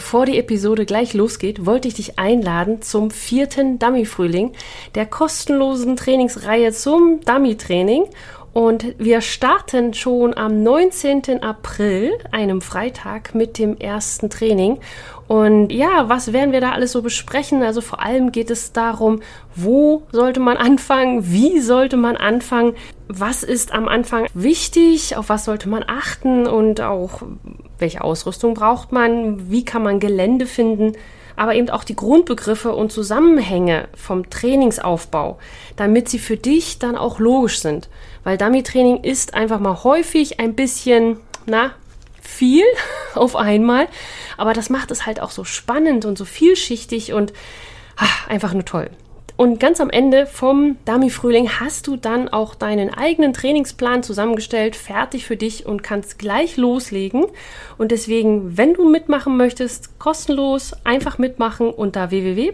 bevor die Episode gleich losgeht, wollte ich dich einladen zum 4. Dummy-Frühling, der kostenlosen Trainingsreihe zum Dummy-Training. Und wir starten schon am 19. April, einem Freitag, mit dem ersten Training. Und ja, was werden wir da alles so besprechen? Also vor allem geht es darum, wo sollte man anfangen, wie sollte man anfangen, was ist am Anfang wichtig, auf was sollte man achten und auch welche Ausrüstung braucht man, wie kann man Gelände finden, aber eben auch die Grundbegriffe und Zusammenhänge vom Trainingsaufbau, damit sie für dich dann auch logisch sind. Weil Dummy-Training ist einfach mal häufig ein bisschen, viel auf einmal, aber das macht es halt auch so spannend und so vielschichtig und einfach nur toll. Und ganz am Ende vom Dummy-Frühling hast du dann auch deinen eigenen Trainingsplan zusammengestellt, fertig für dich und kannst gleich loslegen. Und deswegen, wenn du mitmachen möchtest, kostenlos einfach mitmachen unter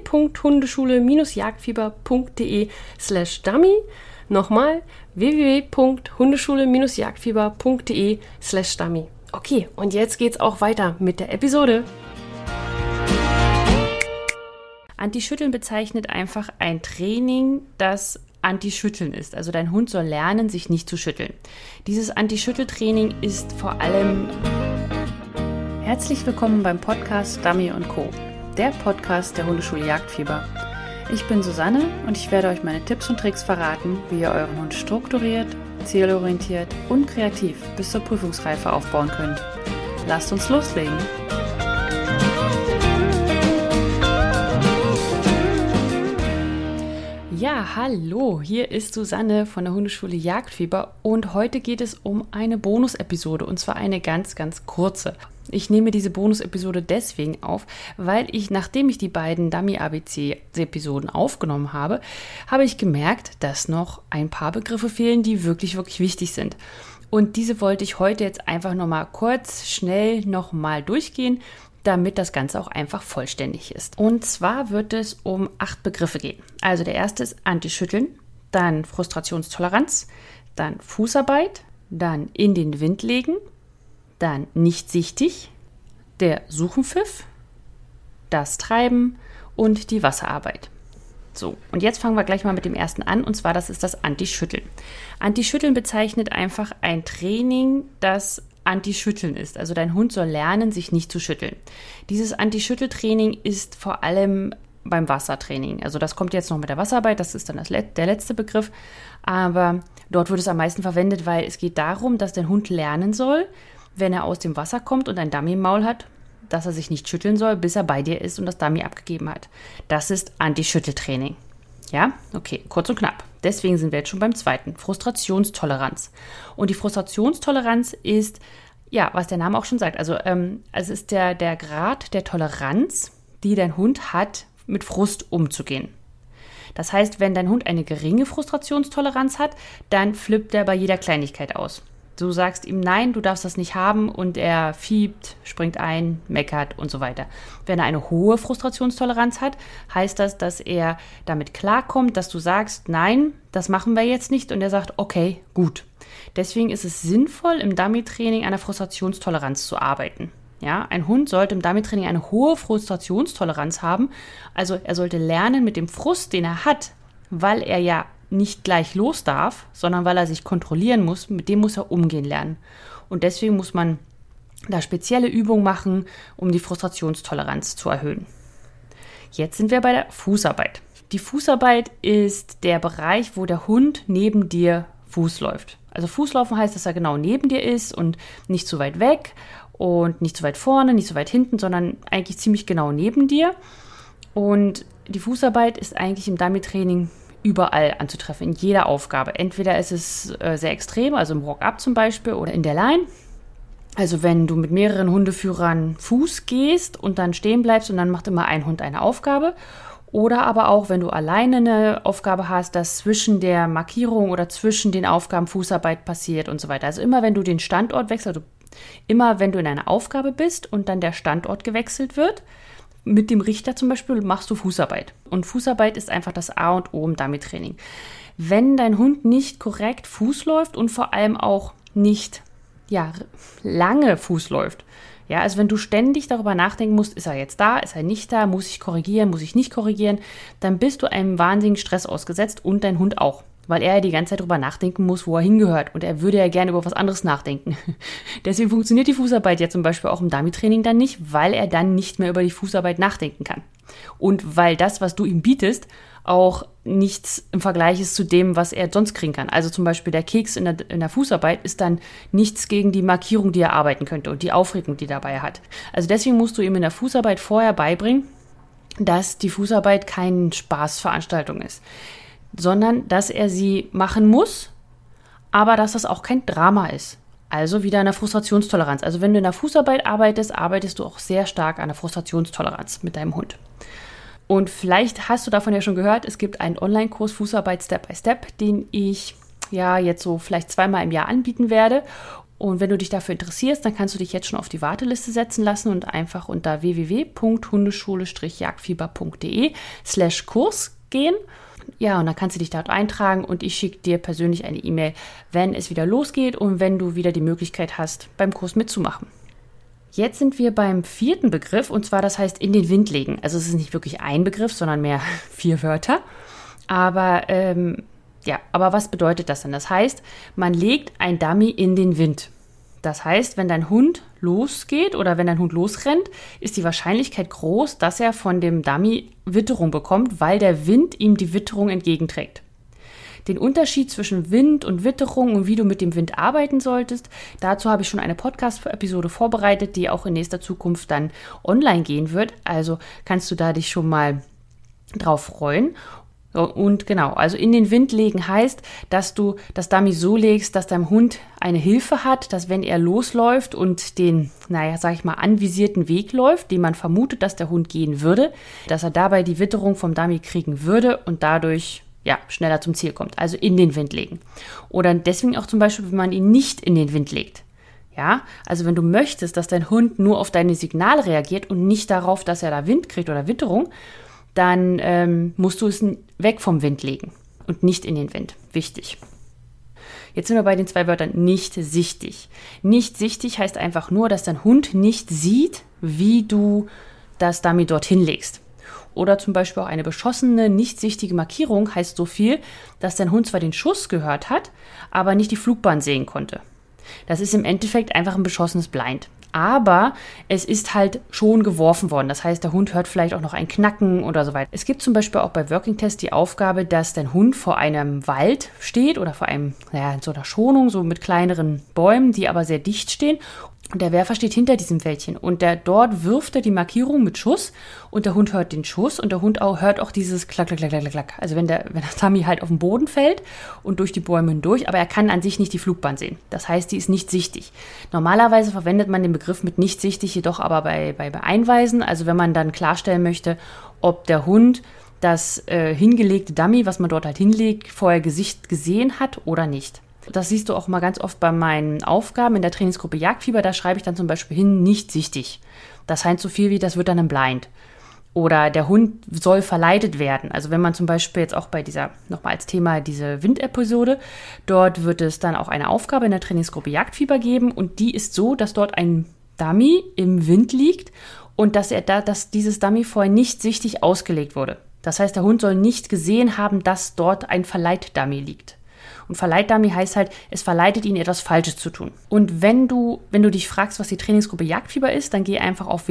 www.hundeschule-jagdfieber.de/dummy. Nochmal www.hundeschule-jagdfieber.de/dummy. Okay, und jetzt geht's auch weiter mit der Episode. Anti-Schütteln bezeichnet einfach ein Training, das Anti-Schütteln ist. Also dein Hund soll lernen, sich nicht zu schütteln. Dieses Anti-Schüttel-Training ist vor allem... Herzlich willkommen beim Podcast Dummy & Co., der Podcast der Hundeschule Jagdfieber. Ich bin Susanne und ich werde euch meine Tipps und Tricks verraten, wie ihr euren Hund strukturiert, zielorientiert und kreativ bis zur Prüfungsreife aufbauen könnt. Lasst uns loslegen! Ja, hallo, hier ist Susanne von der Hundeschule Jagdfieber und heute geht es um eine Bonusepisode und zwar eine ganz, ganz kurze. Ich nehme diese Bonusepisode deswegen auf, weil nachdem ich die beiden Dummy-ABC-Episoden aufgenommen habe, habe ich gemerkt, dass noch ein paar Begriffe fehlen, die wirklich, wirklich wichtig sind. Und diese wollte ich heute jetzt einfach nochmal kurz, schnell nochmal durchgehen, damit das Ganze auch einfach vollständig ist. Und zwar wird es um 8 Begriffe gehen. Also der erste ist Anti-Schütteln, dann Frustrationstoleranz, dann Fußarbeit, dann in den Wind legen, dann nicht sichtig, der Suchenpfiff, das Treiben und die Wasserarbeit. So, und jetzt fangen wir gleich mal mit dem ersten an, und zwar das ist das Anti-Schütteln. Anti-Schütteln bezeichnet einfach ein Training, das Anti-Schütteln ist. Also dein Hund soll lernen, sich nicht zu schütteln. Dieses Anti-Schüttel-Training ist vor allem beim Wassertraining. Also das kommt jetzt noch mit der Wasserarbeit, das ist dann der letzte Begriff. Aber dort wird es am meisten verwendet, weil es geht darum, dass dein Hund lernen soll, wenn er aus dem Wasser kommt und ein Dummy im Maul hat, dass er sich nicht schütteln soll, bis er bei dir ist und das Dummy abgegeben hat. Das ist Anti-Schüttel-Training. Ja, okay, kurz und knapp. Deswegen sind wir jetzt schon beim zweiten, Frustrationstoleranz. Und die Frustrationstoleranz ist, ja, was der Name auch schon sagt, also es ist der Grad der Toleranz, die dein Hund hat, mit Frust umzugehen. Das heißt, wenn dein Hund eine geringe Frustrationstoleranz hat, dann flippt er bei jeder Kleinigkeit aus. Du sagst ihm, nein, du darfst das nicht haben und er fiebt, springt ein, meckert und so weiter. Wenn er eine hohe Frustrationstoleranz hat, heißt das, dass er damit klarkommt, dass du sagst, nein, das machen wir jetzt nicht und er sagt, okay, gut. Deswegen ist es sinnvoll, im Dummy-Training an der Frustrationstoleranz zu arbeiten. Ja, ein Hund sollte im Dummy-Training eine hohe Frustrationstoleranz haben, also er sollte lernen mit dem Frust, den er hat, weil er ja nicht gleich los darf, sondern weil er sich kontrollieren muss, mit dem muss er umgehen lernen. Und deswegen muss man da spezielle Übungen machen, um die Frustrationstoleranz zu erhöhen. Jetzt sind wir bei der Fußarbeit. Die Fußarbeit ist der Bereich, wo der Hund neben dir Fuß läuft. Also Fußlaufen heißt, dass er genau neben dir ist und nicht zu weit weg und nicht zu weit vorne, nicht zu weit hinten, sondern eigentlich ziemlich genau neben dir. Und die Fußarbeit ist eigentlich im Dummy-Training überall anzutreffen, in jeder Aufgabe. Entweder ist es sehr extrem, also im Walk-up zum Beispiel oder in der Line. Also wenn du mit mehreren Hundeführern Fuß gehst und dann stehen bleibst und dann macht immer ein Hund eine Aufgabe. Oder aber auch, wenn du alleine eine Aufgabe hast, dass zwischen der Markierung oder zwischen den Aufgaben Fußarbeit passiert und so weiter. Also immer wenn du den Standort wechselst, also immer wenn du in einer Aufgabe bist und dann der Standort gewechselt wird, mit dem Richter zum Beispiel machst du Fußarbeit. Und Fußarbeit ist einfach das A und O im Dummy-Training. Wenn dein Hund nicht korrekt Fuß läuft und vor allem auch nicht lange Fuß läuft, Ja, also wenn du ständig darüber nachdenken musst, ist er jetzt da, ist er nicht da, muss ich korrigieren, muss ich nicht korrigieren, dann bist du einem wahnsinnigen Stress ausgesetzt und dein Hund auch. Weil er ja die ganze Zeit darüber nachdenken muss, wo er hingehört. Und er würde ja gerne über was anderes nachdenken. Deswegen funktioniert die Fußarbeit ja zum Beispiel auch im Dummy-Training dann nicht, weil er dann nicht mehr über die Fußarbeit nachdenken kann. Und weil das, was du ihm bietest, auch nichts im Vergleich ist zu dem, was er sonst kriegen kann. Also zum Beispiel der Keks in der Fußarbeit ist dann nichts gegen die Markierung, die er arbeiten könnte und die Aufregung, die dabei er hat. Also deswegen musst du ihm in der Fußarbeit vorher beibringen, dass die Fußarbeit keine Spaßveranstaltung ist, sondern dass er sie machen muss, aber dass das auch kein Drama ist. Also wieder an der Frustrationstoleranz. Also wenn du in der Fußarbeit arbeitest, arbeitest du auch sehr stark an der Frustrationstoleranz mit deinem Hund. Und vielleicht hast du davon ja schon gehört, es gibt einen Online-Kurs Fußarbeit Step by Step, den ich ja jetzt so vielleicht 2-mal im Jahr anbieten werde. Und wenn du dich dafür interessierst, dann kannst du dich jetzt schon auf die Warteliste setzen lassen und einfach unter www.hundeschule-jagdfieber.de/Kurs gehen. Ja, und dann kannst du dich dort eintragen und ich schicke dir persönlich eine E-Mail, wenn es wieder losgeht und wenn du wieder die Möglichkeit hast, beim Kurs mitzumachen. Jetzt sind wir beim 4. Begriff und zwar, das heißt in den Wind legen. Also es ist nicht wirklich ein Begriff, sondern mehr 4 Wörter. Aber was bedeutet das denn? Das heißt, man legt ein Dummy in den Wind. Das heißt, wenn dein Hund losgeht oder wenn dein Hund losrennt, ist die Wahrscheinlichkeit groß, dass er von dem Dummy Witterung bekommt, weil der Wind ihm die Witterung entgegenträgt. Den Unterschied zwischen Wind und Witterung und wie du mit dem Wind arbeiten solltest, dazu habe ich schon eine Podcast-Episode vorbereitet, die auch in nächster Zukunft dann online gehen wird. Also kannst du da dich schon mal drauf freuen. Und genau, also in den Wind legen heißt, dass du das Dummy so legst, dass dein Hund eine Hilfe hat, dass wenn er losläuft und den, anvisierten Weg läuft, den man vermutet, dass der Hund gehen würde, dass er dabei die Witterung vom Dummy kriegen würde und dadurch schneller zum Ziel kommt. Also in den Wind legen. Oder deswegen auch zum Beispiel, wenn man ihn nicht in den Wind legt. Ja, also wenn du möchtest, dass dein Hund nur auf deine Signale reagiert und nicht darauf, dass er da Wind kriegt oder Witterung, dann musst du es weg vom Wind legen und nicht in den Wind. Wichtig. Jetzt sind wir bei den 2 Wörtern nicht sichtig. Nicht sichtig heißt einfach nur, dass dein Hund nicht sieht, wie du das Dummy dorthin legst. Oder zum Beispiel auch eine beschossene, nicht sichtige Markierung heißt so viel, dass dein Hund zwar den Schuss gehört hat, aber nicht die Flugbahn sehen konnte. Das ist im Endeffekt einfach ein beschossenes Blind. Aber es ist halt schon geworfen worden. Das heißt, der Hund hört vielleicht auch noch ein Knacken oder so weiter. Es gibt zum Beispiel auch bei Working Test die Aufgabe, dass dein Hund vor einem Wald steht oder vor einem, in so einer Schonung, so mit kleineren Bäumen, die aber sehr dicht stehen. Und der Werfer steht hinter diesem Wäldchen und dort wirft er die Markierung mit Schuss und der Hund hört den Schuss und der Hund hört auch dieses Klack, Klack, Klack, Klack, Klack. Also wenn das Dummy halt auf den Boden fällt und durch die Bäume hindurch, aber er kann an sich nicht die Flugbahn sehen. Das heißt, die ist nicht sichtig. Normalerweise verwendet man den Begriff mit nicht sichtig, jedoch aber bei Einweisen, also wenn man dann klarstellen möchte, ob der Hund das hingelegte Dummy, was man dort halt hinlegt, vorher gesehen hat oder nicht. Das siehst du auch mal ganz oft bei meinen Aufgaben in der Trainingsgruppe Jagdfieber. Da schreibe ich dann zum Beispiel hin, nicht sichtig. Das heißt so viel wie, das wird dann ein Blind. Oder der Hund soll verleitet werden. Also wenn man zum Beispiel jetzt auch bei dieser, nochmal als Thema diese Windepisode, dort wird es dann auch eine Aufgabe in der Trainingsgruppe Jagdfieber geben. Und die ist so, dass dort ein Dummy im Wind liegt und dass dieses Dummy vorher nicht sichtig ausgelegt wurde. Das heißt, der Hund soll nicht gesehen haben, dass dort ein Verleit-Dummy liegt. Und Verleit-Dummy heißt halt, es verleitet ihn, etwas Falsches zu tun. Und wenn du dich fragst, was die Trainingsgruppe Jagdfieber ist, dann geh einfach auf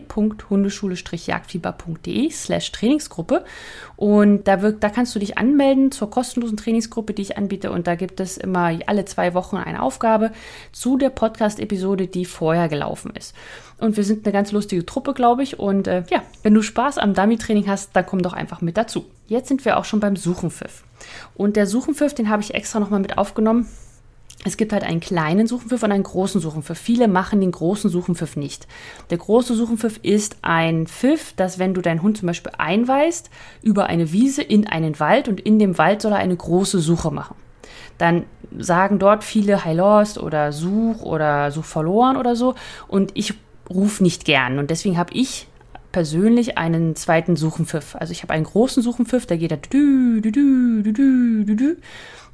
www.hundeschule-jagdfieber.de/Trainingsgruppe und da kannst du dich anmelden zur kostenlosen Trainingsgruppe, die ich anbiete. Und da gibt es immer alle 2 Wochen eine Aufgabe zu der Podcast-Episode, die vorher gelaufen ist. Und wir sind eine ganz lustige Truppe, glaube ich. Und wenn du Spaß am Dummy-Training hast, dann komm doch einfach mit dazu. Jetzt sind wir auch schon beim Suchenpfiff. Und der Suchenpfiff, den habe ich extra nochmal mit aufgenommen. Es gibt halt einen kleinen Suchenpfiff und einen großen Suchenpfiff. Viele machen den großen Suchenpfiff nicht. Der große Suchenpfiff ist ein Pfiff, dass wenn du deinen Hund zum Beispiel einweist über eine Wiese in einen Wald und in dem Wald soll er eine große Suche machen. Dann sagen dort viele Hi Lost oder Such verloren oder so. Und ich rufe nicht gern. Und deswegen habe ich persönlich einen zweiten Suchenpfiff. Also ich habe einen großen Suchenpfiff, der geht da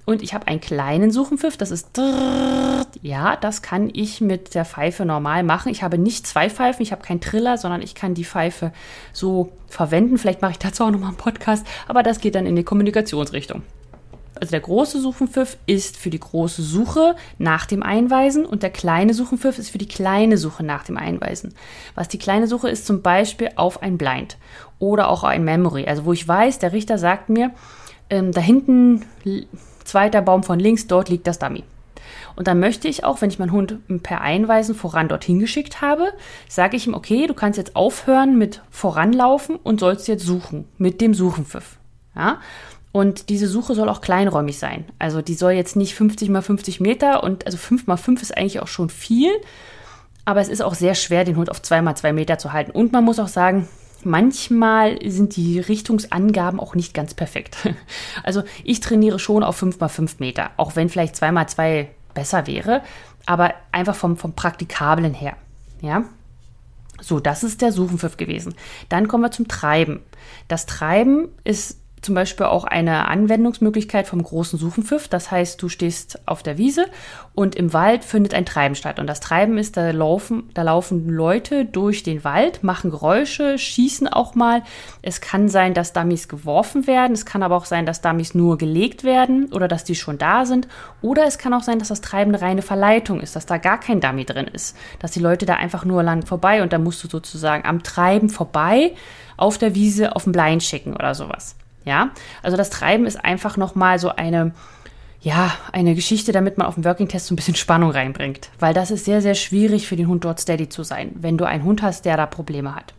Und ich habe einen kleinen Suchenpfiff, das ist ja, das kann ich mit der Pfeife normal machen. Ich habe nicht 2 Pfeifen, ich habe keinen Triller, sondern ich kann die Pfeife so verwenden. Vielleicht mache ich dazu auch nochmal einen Podcast, aber das geht dann in die Kommunikationsrichtung. Also der große Suchenpfiff ist für die große Suche nach dem Einweisen und der kleine Suchenpfiff ist für die kleine Suche nach dem Einweisen. Was die kleine Suche ist, zum Beispiel auf ein Blind oder auch ein Memory. Also wo ich weiß, der Richter sagt mir, da hinten, zweiter Baum von links, dort liegt das Dummy. Und dann möchte ich auch, wenn ich meinen Hund per Einweisen voran dorthin geschickt habe, sage ich ihm, okay, du kannst jetzt aufhören mit voranlaufen und sollst jetzt suchen mit dem Suchenpfiff. Ja? Und diese Suche soll auch kleinräumig sein. Also die soll jetzt nicht 50 mal 50 Meter und also 5 mal 5 ist eigentlich auch schon viel. Aber es ist auch sehr schwer, den Hund auf 2 mal 2 Meter zu halten. Und man muss auch sagen, manchmal sind die Richtungsangaben auch nicht ganz perfekt. Also ich trainiere schon auf 5 mal 5 Meter, auch wenn vielleicht 2 mal 2 besser wäre, aber einfach vom Praktikablen her. Ja? So, das ist der Suchenpfiff gewesen. Dann kommen wir zum Treiben. Das Treiben ist zum Beispiel auch eine Anwendungsmöglichkeit vom großen Suchenpfiff. Das heißt, du stehst auf der Wiese und im Wald findet ein Treiben statt. Und das Treiben ist, da laufen Leute durch den Wald, machen Geräusche, schießen auch mal. Es kann sein, dass Dummies geworfen werden. Es kann aber auch sein, dass Dummies nur gelegt werden oder dass die schon da sind. Oder es kann auch sein, dass das Treiben eine reine Verleitung ist, dass da gar kein Dummy drin ist. Dass die Leute da einfach nur lang vorbei und dann musst du sozusagen am Treiben vorbei auf der Wiese auf den Blind schicken oder sowas. Ja, also das Treiben ist einfach nochmal so eine Geschichte, damit man auf dem Working Test so ein bisschen Spannung reinbringt. Weil das ist sehr, sehr schwierig für den Hund dort steady zu sein, wenn du einen Hund hast, der da Probleme hat.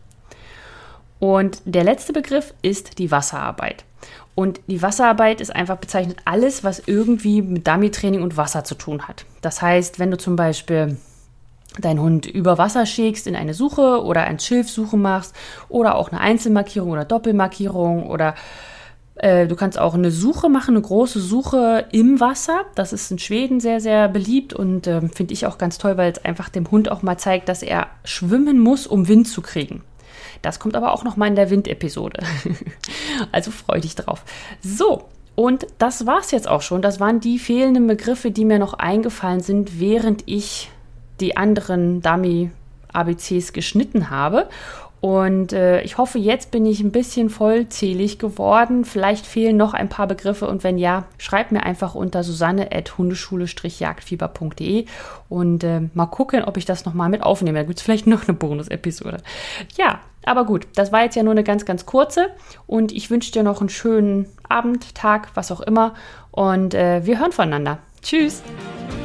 Und der letzte Begriff ist die Wasserarbeit. Und die Wasserarbeit ist einfach bezeichnet alles, was irgendwie mit Dummy-Training und Wasser zu tun hat. Das heißt, wenn du zum Beispiel deinen Hund über Wasser schickst in eine Suche oder ein Schilfsuche machst oder auch eine Einzelmarkierung oder Doppelmarkierung oder du kannst auch eine Suche machen, eine große Suche im Wasser. Das ist in Schweden sehr, sehr beliebt und finde ich auch ganz toll, weil es einfach dem Hund auch mal zeigt, dass er schwimmen muss, um Wind zu kriegen. Das kommt aber auch noch mal in der Wind-Episode. Also freu dich drauf. So, und das war's jetzt auch schon. Das waren die fehlenden Begriffe, die mir noch eingefallen sind, während ich die anderen Dummy-ABCs geschnitten habe. Und ich hoffe, jetzt bin ich ein bisschen vollzählig geworden. Vielleicht fehlen noch ein paar Begriffe und wenn ja, schreib mir einfach unter susanne@hundeschule-jagdfieber.de und mal gucken, ob ich das nochmal mit aufnehme. Da gibt es vielleicht noch eine Bonus-Episode. Ja, aber gut, das war jetzt ja nur eine ganz, ganz kurze und ich wünsche dir noch einen schönen Abend, Tag, was auch immer und wir hören voneinander. Tschüss!